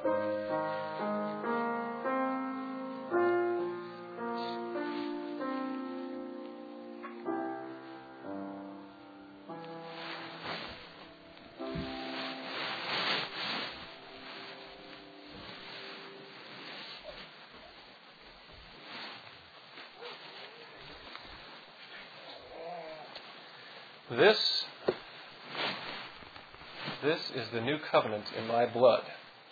This is the new covenant in my blood.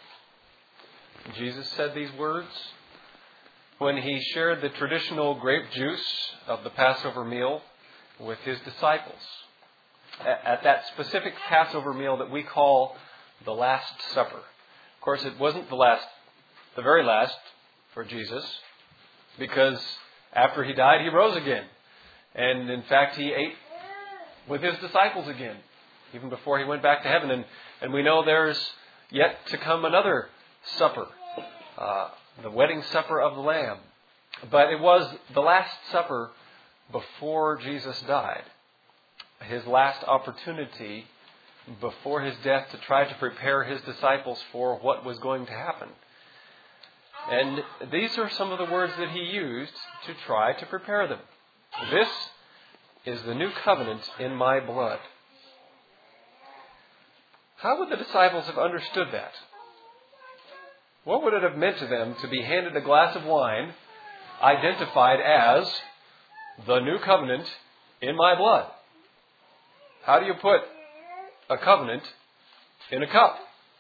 Jesus said these words when he shared the traditional grape juice of the Passover meal with his disciples. At that specific Passover meal that we call the Last Supper. Of course, it wasn't the very last for Jesus, because after he died, he rose again. And in fact, he ate with his disciples again, even before he went back to heaven. And we know there's yet to come another supper, the wedding supper of the Lamb. But it was the Last Supper before Jesus died, his last opportunity before his death to try to prepare his disciples for what was going to happen. And these are some of the words that he used to try to prepare them. This is the new covenant in my blood. How would the disciples have understood that? What would it have meant to them to be handed a glass of wine identified as the new covenant in my blood? How do you put a covenant in a cup?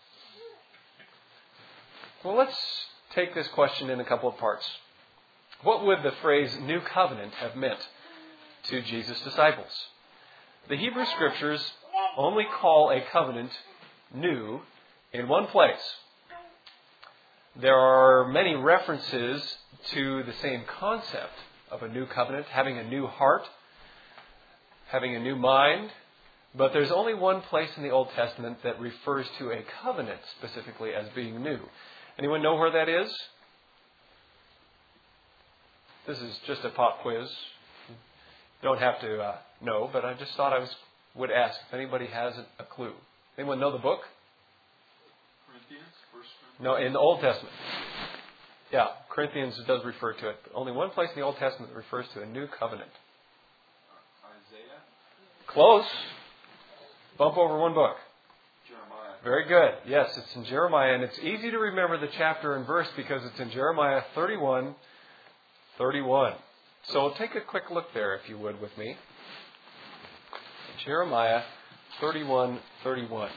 Well, let's take this question in a couple of parts. What would the phrase new covenant have meant to Jesus' disciples? The Hebrew Scriptures only call a covenant new in one place. There are many references to the same concept of a new covenant, having a new heart, having a new mind, but there's only one place in the Old Testament that refers to a covenant specifically as being new. Anyone know where that is? This is just a pop quiz. You don't have to know, but I just thought I would ask if anybody has a clue. Anyone know the book? Corinthians? No, in the Old Testament. Yeah, Corinthians does refer to it. But only one place in the Old Testament that refers to a new covenant. Isaiah? Close. Bump over one book. Jeremiah. Very good. Yes, it's in Jeremiah, and it's easy to remember the chapter and verse because it's in Jeremiah 31:31. So take a quick look there, if you would, with me. Jeremiah 31:31.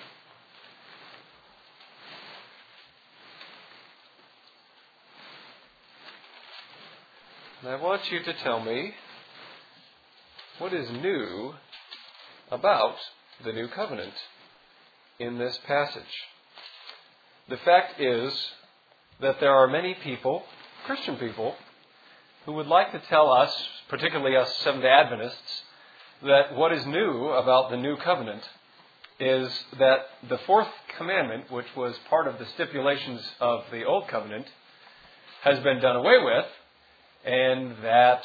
And I want you to tell me what is new about the new covenant in this passage. The fact is that there are many people, Christian people, who would like to tell us, particularly us Seventh-day Adventists, that what is new about the new covenant is that the fourth commandment, which was part of the stipulations of the old covenant, has been done away with, and that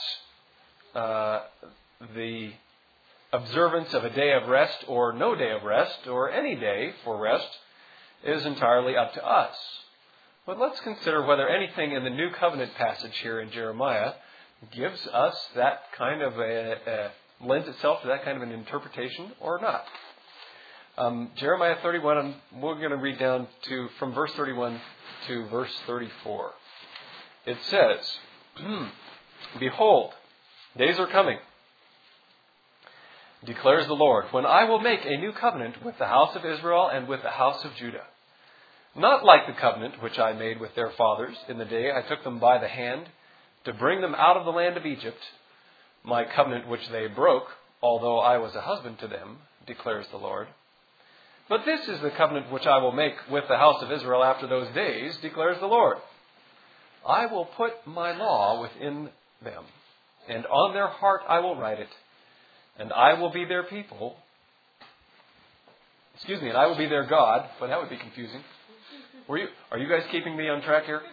the observance of a day of rest or no day of rest or any day for rest is entirely up to us. But let's consider whether anything in the New Covenant passage here in Jeremiah gives us that kind of lends itself to that kind of an interpretation or not. Jeremiah 31, we're going to read down from verse 31 to verse 34. It says, Behold, days are coming, declares the Lord, when I will make a new covenant with the house of Israel and with the house of Judah. Not like the covenant which I made with their fathers in the day I took them by the hand to bring them out of the land of Egypt, my covenant which they broke, although I was a husband to them, declares the Lord. But this is the covenant which I will make with the house of Israel after those days, declares the Lord. I will put my law within them, and on their heart I will write it, and I will be their people. And I will be their God. But that would be confusing. Are you guys keeping me on track here?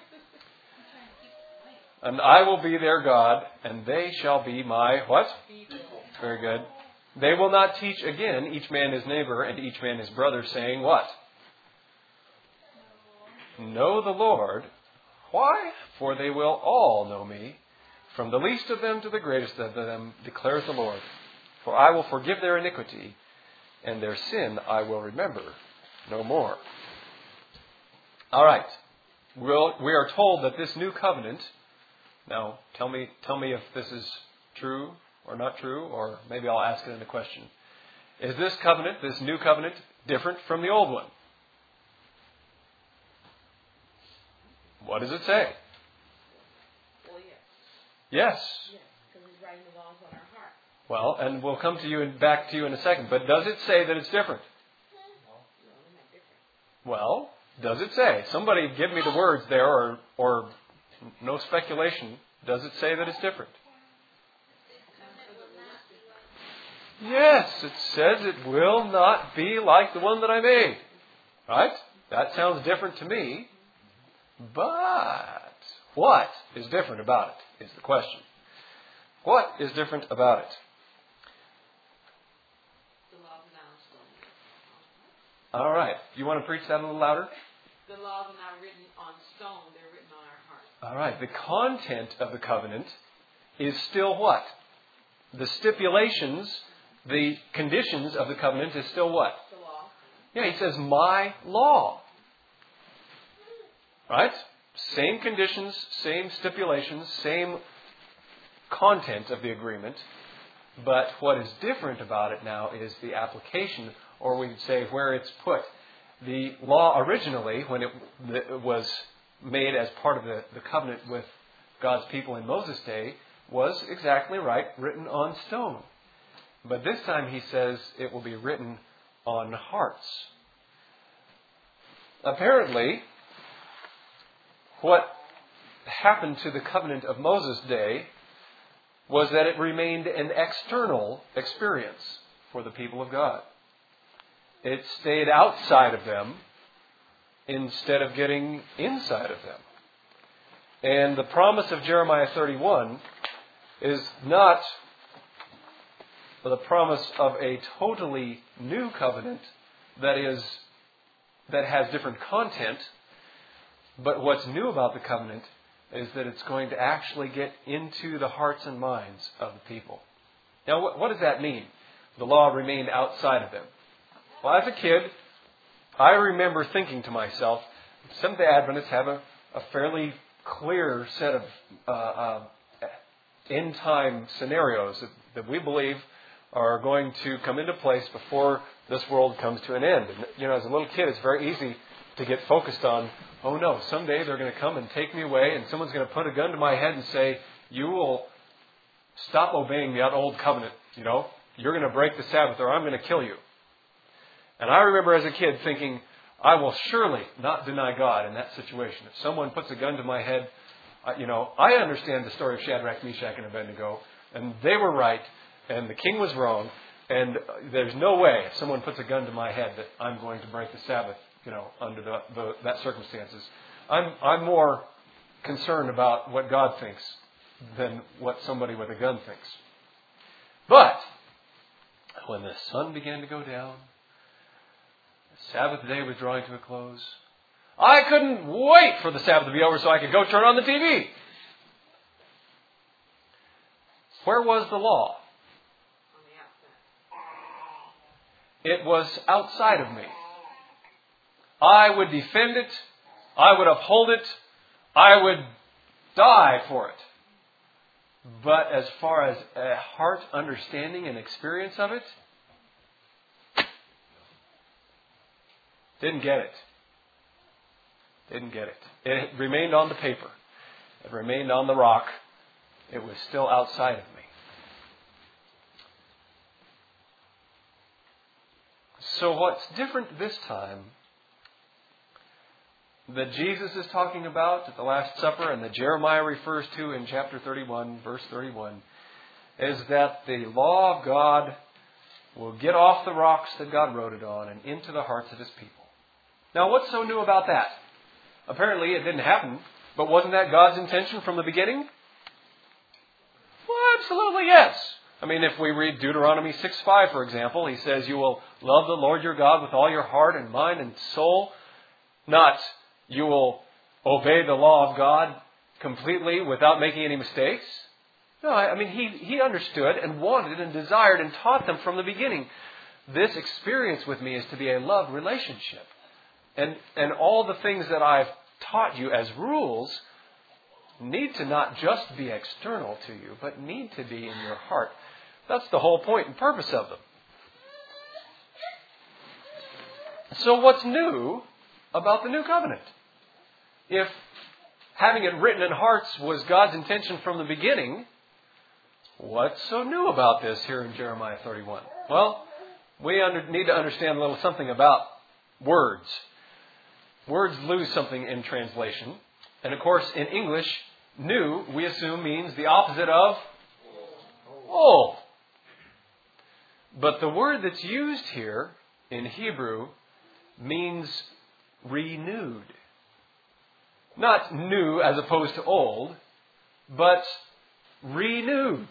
And I will be their God, and they shall be my what? People. Very good. They will not teach again, each man his neighbor and each man his brother, saying what? know the Lord. Why? For they will all know me, from the least of them to the greatest of them, declares the Lord. For I will forgive their iniquity, and their sin I will remember no more. All right. We are told that this new covenant, now tell me if this is true or not true, or maybe I'll ask it in a question. Is this covenant, this new covenant, different from the old one? What does it say? Well, yes. Yes. Yes, because He's writing the laws on our heart. Well, and we'll come to you and back to you in a second. But does it say that it's different? No, they're not different. Well, does it say? Somebody give me the words there, or no speculation. Does it say that it's different? Yes, it says it will not be like the one that I made. Right? That sounds different to me. But what is different about it is the question. What is different about it? The laws are now on stone. All right. You want to preach that a little louder? The laws are not written on stone, they're written on our heart. All right. The content of the covenant is still what? The stipulations, the conditions of the covenant is still what? The law. Yeah, he says, my law. Right? Same conditions, same stipulations, same content of the agreement. But what is different about it now is the application, or we could say where it's put. The law originally, when it was made as part of the covenant with God's people in Moses' day, was exactly right, written on stone. But this time he says it will be written on hearts. Apparently, what happened to the covenant of Moses' day was that it remained an external experience for the people of God. It stayed outside of them instead of getting inside of them. And the promise of Jeremiah 31 is not the promise of a totally new covenant that has different content. But what's new about the covenant is that it's going to actually get into the hearts and minds of the people. Now, what does that mean? The law remained outside of them. Well, as a kid, I remember thinking to myself, Seventh-day Adventists have a fairly clear set of end-time scenarios that we believe are going to come into place before this world comes to an end. And, as a little kid, it's very easy to get focused on, oh no, someday they're going to come and take me away and someone's going to put a gun to my head and say, you will stop obeying that old covenant, You're going to break the Sabbath or I'm going to kill you. And I remember as a kid thinking, I will surely not deny God in that situation. If someone puts a gun to my head, I understand the story of Shadrach, Meshach, and Abednego, and they were right, and the king was wrong, and there's no way if someone puts a gun to my head that I'm going to break the Sabbath, under that circumstances. I'm more concerned about what God thinks than what somebody with a gun thinks. But when the sun began to go down, the Sabbath day was drawing to a close, I couldn't wait for the Sabbath to be over so I could go turn on the TV. Where was the law? On the outside. It was outside of me. I would defend it. I would uphold it. I would die for it. But as far as a heart understanding and experience of it, didn't get it. Didn't get it. It remained on the paper. It remained on the rock. It was still outside of me. So what's different this time that Jesus is talking about at the Last Supper and that Jeremiah refers to in chapter 31, verse 31, is that the law of God will get off the rocks that God wrote it on and into the hearts of His people. Now, what's so new about that? Apparently it didn't happen, but wasn't that God's intention from the beginning? Well, absolutely yes. I mean, if we read Deuteronomy 6:5, for example, he says, you will love the Lord your God with all your heart and mind and soul, not You will obey the law of God completely without making any mistakes? No, I mean, he understood and wanted and desired and taught them from the beginning. This experience with me is to be a love relationship. And all the things that I've taught you as rules need to not just be external to you, but need to be in your heart. That's the whole point and purpose of them. So what's new about the new covenant? If having it written in hearts was God's intention from the beginning, what's so new about this here in Jeremiah 31? Well, we need to understand a little something about words. Words lose something in translation. And of course, in English, new, we assume, means the opposite of old. But the word that's used here in Hebrew means renewed. Not new as opposed to old, but renewed.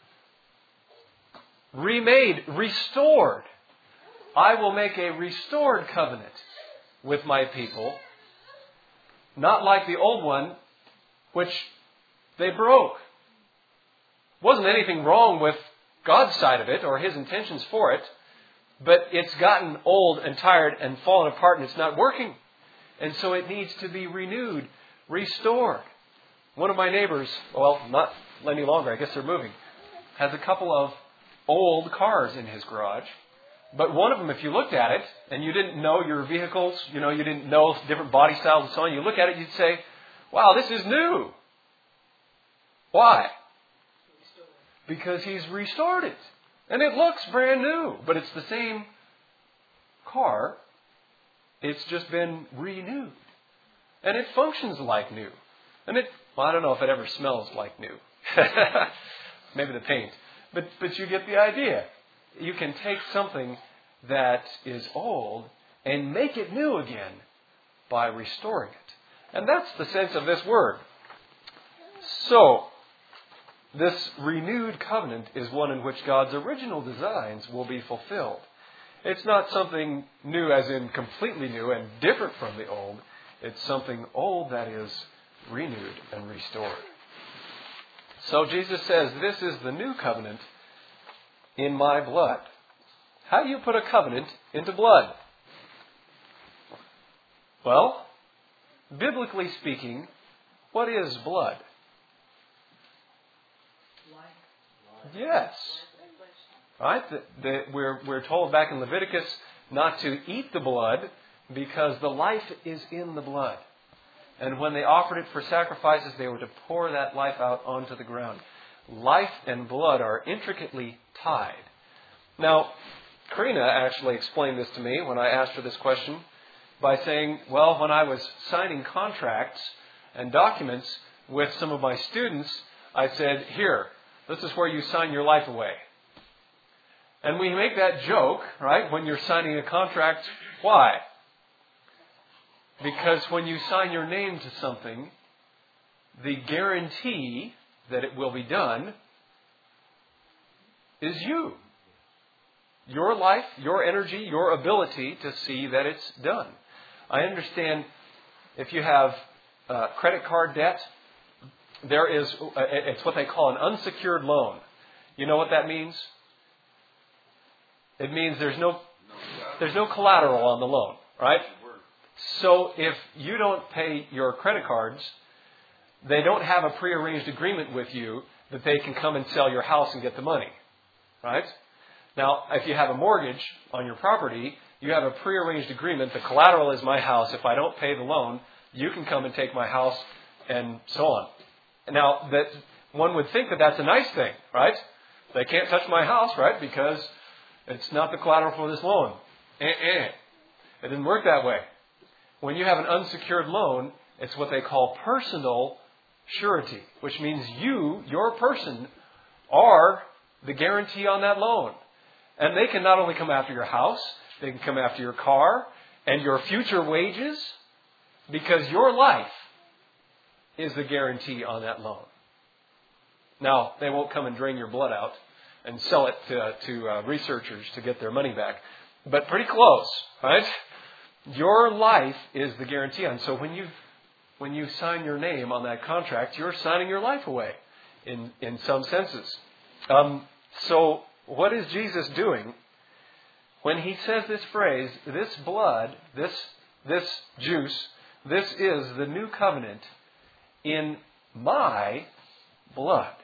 Remade, restored. I will make a restored covenant with my people, not like the old one, which they broke. Wasn't anything wrong with God's side of it or His intentions for it, but it's gotten old and tired and fallen apart and it's not working. And so it needs to be renewed, restored. One of my neighbors, well, not any longer, I guess they're moving, has a couple of old cars in his garage. But one of them, if you looked at it and you didn't know your vehicles, you didn't know different body styles and so on, you look at it, you'd say, wow, this is new. Why? Because he's restored it. And it looks brand new, but it's the same car. It's just been renewed. And it functions like new. And I don't know if it ever smells like new. Maybe the paint. But you get the idea. You can take something that is old and make it new again by restoring it. And that's the sense of this word. So, this renewed covenant is one in which God's original designs will be fulfilled. It's not something new as in completely new and different from the old. It's something old that is renewed and restored. So Jesus says, this is the new covenant in my blood. How do you put a covenant into blood? Well, biblically speaking, what is blood? Yes. Right? We're told back in Leviticus not to eat the blood because the life is in the blood. And when they offered it for sacrifices, they were to pour that life out onto the ground. Life and blood are intricately tied. Now, Karina actually explained this to me when I asked her this question by saying, well, when I was signing contracts and documents with some of my students, I said, here, this is where you sign your life away. And we make that joke, right, when you're signing a contract. Why? Because when you sign your name to something, the guarantee that it will be done is you. Your life, your energy, your ability to see that it's done. I understand if you have credit card debt, it's what they call an unsecured loan. You know what that means? It means there's no collateral on the loan, right? So if you don't pay your credit cards, they don't have a prearranged agreement with you that they can come and sell your house and get the money, right? Now, if you have a mortgage on your property, you have a prearranged agreement. The collateral is my house. If I don't pay the loan, you can come and take my house and so on. Now, that one would think that that's a nice thing, right? They can't touch my house, right? Because it's not the collateral for this loan. It didn't work that way. When you have an unsecured loan, it's what they call personal surety, which means your person, are the guarantee on that loan. And they can not only come after your house, they can come after your car and your future wages, because your life is the guarantee on that loan. Now, they won't come and drain your blood out and sell it to researchers to get their money back. But pretty close, right? Your life is the guarantee on. So when you sign your name on that contract, you're signing your life away in some senses. So what is Jesus doing when he says this phrase, this blood, this juice, this is the new covenant in my blood?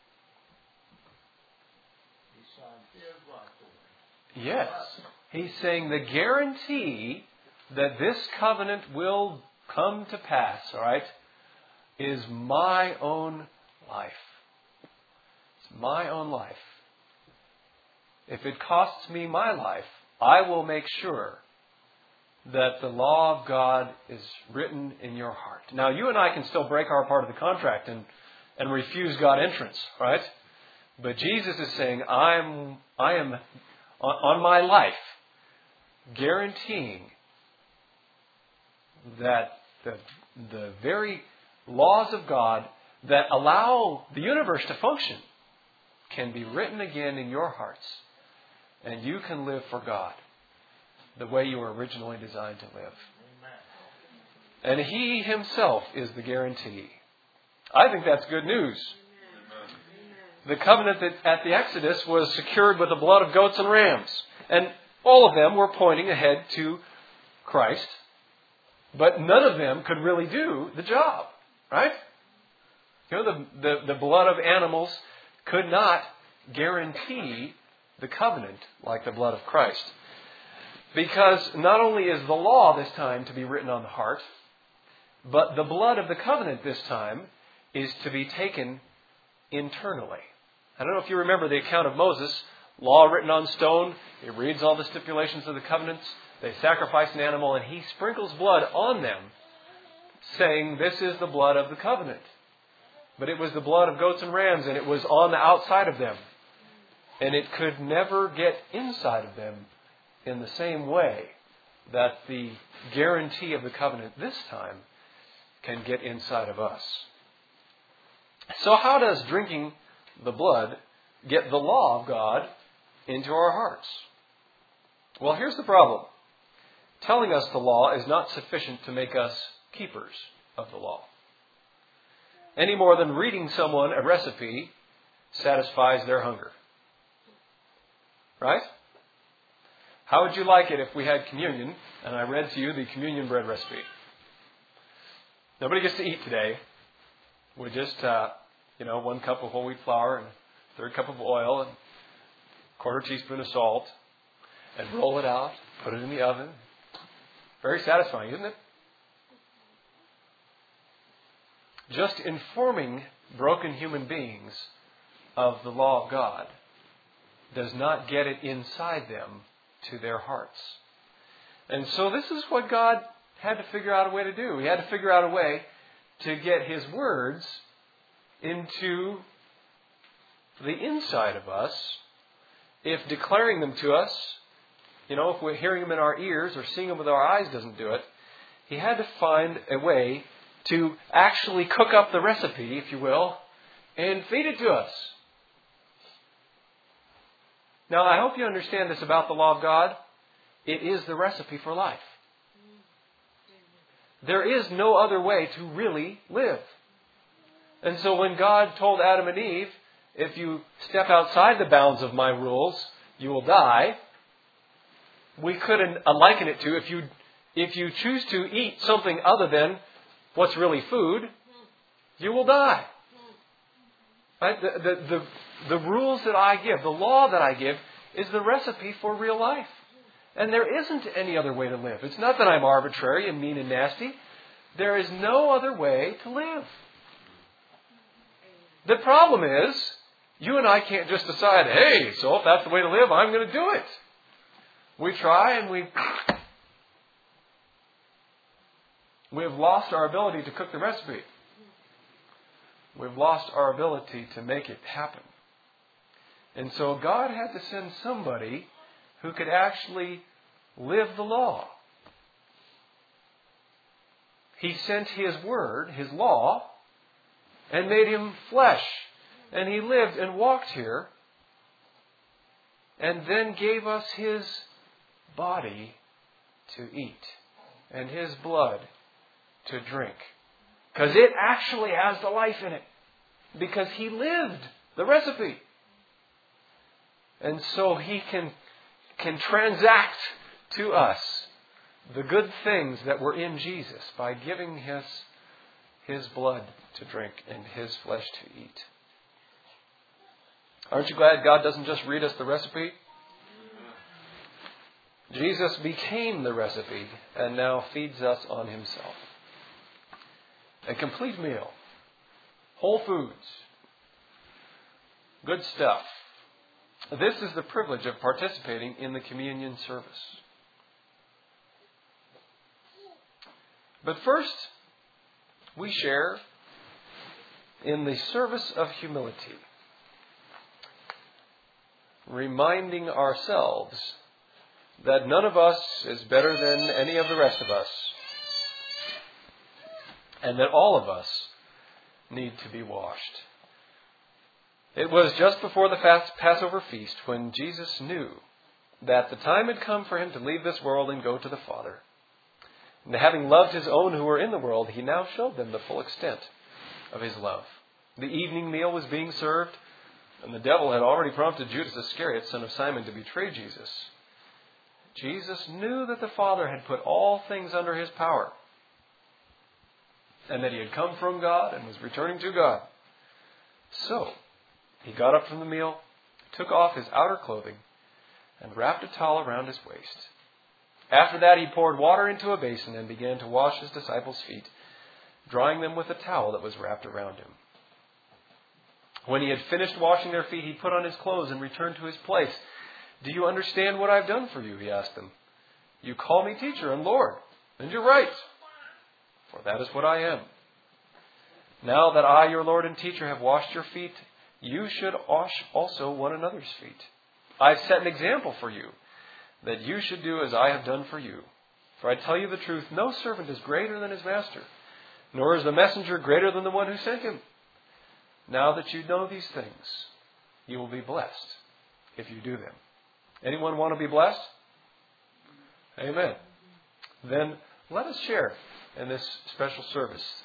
Yes. He's saying the guarantee that this covenant will come to pass, all right, is my own life. It's my own life. If it costs me my life, I will make sure that the law of God is written in your heart. Now, you and I can still break our part of the contract and refuse God entrance, right? But Jesus is saying, I am on my life guaranteeing that the very laws of God that allow the universe to function can be written again in your hearts. And you can live for God the way you were originally designed to live. And He Himself is the guarantee. I think that's good news. The covenant that at the Exodus was secured with the blood of goats and rams. And all of them were pointing ahead to Christ. But none of them could really do the job. Right? You know, the blood of animals could not guarantee the covenant like the blood of Christ. Because not only is the law this time to be written on the heart, but the blood of the covenant this time is to be taken internally. I don't know if you remember the account of Moses, law written on stone. He reads all the stipulations of the covenants. They sacrifice an animal and he sprinkles blood on them, saying, this is the blood of the covenant. But it was the blood of goats and rams, and it was on the outside of them. And it could never get inside of them in the same way that the guarantee of the covenant this time can get inside of us. So how does drinking the blood get the law of God into our hearts? Well, here's the problem. Telling us the law is not sufficient to make us keepers of the law. Any more than reading someone a recipe satisfies their hunger. Right? How would you like it if we had communion and I read to you the communion bread recipe? Nobody gets to eat today. We just, 1 cup of whole wheat flour and a 1/3 cup of oil and a 1/4 teaspoon of salt and roll it out, put it in the oven. Very satisfying, isn't it? Just informing broken human beings of the law of God does not get it inside them to their hearts. And so this is what God had to figure out a way to do. He had to figure out a way to get His words into the inside of us. If declaring them to us, if we're hearing them in our ears or seeing them with our eyes doesn't do it, He had to find a way to actually cook up the recipe, if you will, and feed it to us. Now, I hope you understand this about the law of God. It is the recipe for life. There is no other way to really live. And so when God told Adam and Eve, if you step outside the bounds of my rules, you will die, we could liken it to if you choose to eat something other than what's really food, you will die. Right? The rules that I give, the law that I give, is the recipe for real life. And there isn't any other way to live. It's not that I'm arbitrary and mean and nasty. There is no other way to live. The problem is, you and I can't just decide, hey, so if that's the way to live, I'm going to do it. We try and we have lost our ability to cook the recipe. We've lost our ability to make it happen. And so God had to send somebody who could actually live the law. He sent His word, His law, and made Him flesh. And He lived and walked here, and then gave us His body to eat. and His blood to drink. Because it actually has the life in it. Because He lived the recipe. And so He can transact to us the good things that were in Jesus by giving His blood to drink and His flesh to eat. Aren't you glad God doesn't just read us the recipe? Jesus became the recipe and now feeds us on Himself. A complete meal. Whole foods. Good stuff. This is the privilege of participating in the communion service. But first, we share in the service of humility, reminding ourselves that none of us is better than any of the rest of us, and that all of us need to be washed. It was just before the Passover feast when Jesus knew that the time had come for Him to leave this world and go to the Father. And having loved His own who were in the world, He now showed them the full extent of His love. The evening meal was being served, and the devil had already prompted Judas Iscariot, son of Simon, to betray Jesus. Jesus knew that the Father had put all things under His power, and that He had come from God and was returning to God. So, He got up from the meal, took off His outer clothing, and wrapped a towel around His waist. After that, He poured water into a basin and began to wash His disciples' feet, drying them with a towel that was wrapped around Him. When He had finished washing their feet, He put on His clothes and returned to His place. "Do you understand what I've done for you?" He asked them. "You call me teacher and Lord, and you're right, for that is what I am. Now that I, your Lord and teacher, have washed your feet, you should wash also one another's feet. I've set an example for you, that you should do as I have done for you. For I tell you the truth, no servant is greater than his master, nor is the messenger greater than the one who sent him. Now that you know these things, you will be blessed if you do them." Anyone want to be blessed? Amen. Then let us share in this special service